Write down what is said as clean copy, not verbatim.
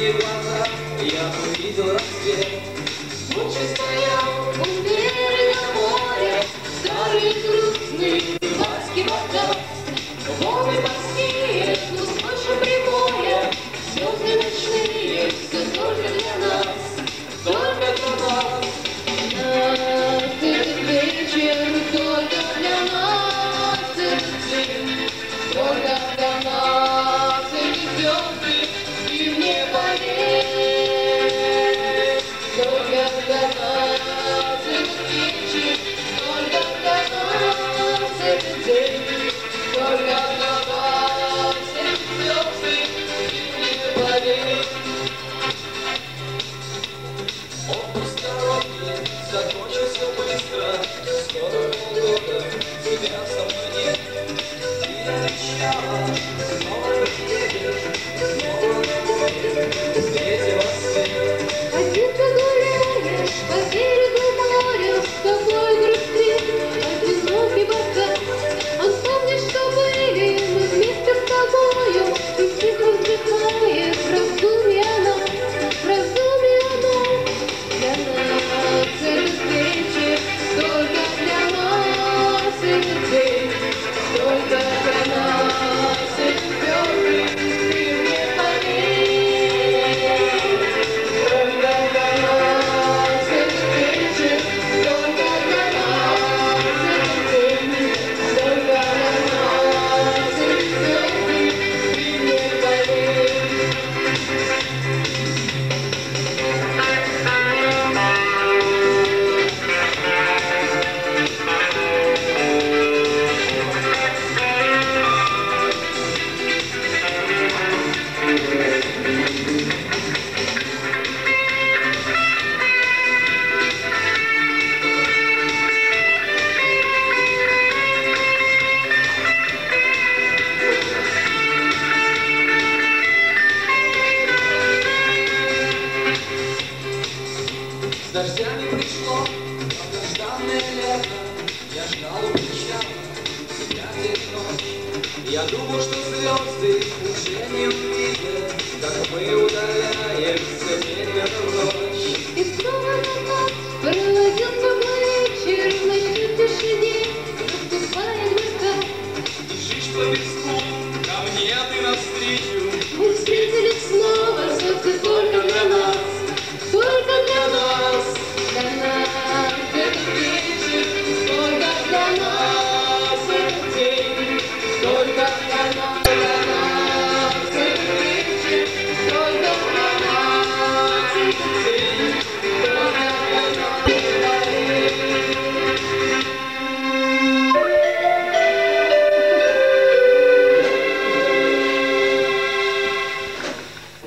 глаза я увидел рассвет. Ночью стоял у берега моря старый грустный рыбацкий бокал. Волны морские, слышу прибоя, звезды ночные, все только для нас, только для нас. Этот вечер только для нас, этот день только для нас, эти звезды и в небо лезь. Только для нас этот вечер, только для нас этот день, только для нас эти звезды и в небо лезь. Отпуск короткий, закончился быстро, скоро полгода, тебя со мной нет. Ты обещала, снова приедешь, снова на море, встретила свет. Один ты гуляешь по берегу моря, с тобой грустит одинокий бокал. Он помнит, что были мы вместе с тобою, и тихо вздыхает раздумья нам, раздумья нам. Для нас этот вечер, только для нас этот день, только для нас эти звезды и в небо лезь. Только для нас этот вечер, только для нас этот день, только для нас эти звезды и в небо лезь. С дождями пришло долгожданное лето, я ждал и кричал, тебя день и ночь. Я думал, что звезды уже не увидят